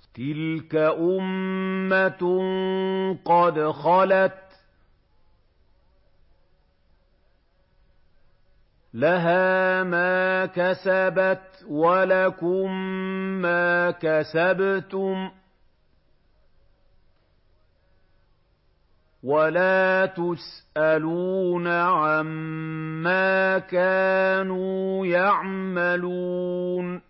تِلْكَ أُمَّةٌ قَدْ خَلَتْ لَهَا مَا كَسَبَتْ وَلَكُم مَّا كَسَبْتُمْ وَلَا تُسْأَلُونَ عَمَّا كَانُوا يَعْمَلُونَ